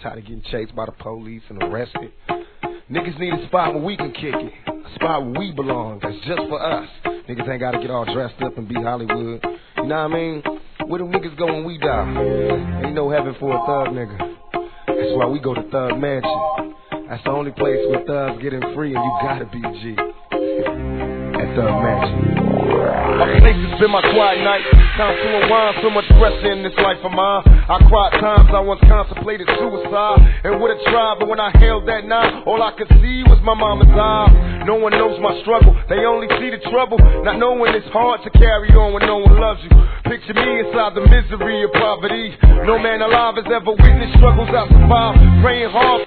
tired of getting chased by the police and arrested. Niggas need a spot where we can kick it, a spot where we belong, that's just for us. Niggas ain't gotta get all dressed up and be Hollywood. You know what I mean? Where do niggas go when we die? Ain't no heaven for a thug nigga. That's why we go to Thug Mansion. That's the only place where thugs getting free, and you gotta be a G. At Thug Mansion. My place has been my quiet night. Time to unwind, so much pressure in this life of mine. I cried times I once contemplated suicide and would've tried, but when I held that knife, all I could see was my mama's eyes. No one knows my struggle, they only see the trouble, not knowing it's hard to carry on when no one loves you. Picture me inside the misery of poverty. No man alive has ever witnessed struggles I survived, praying hard.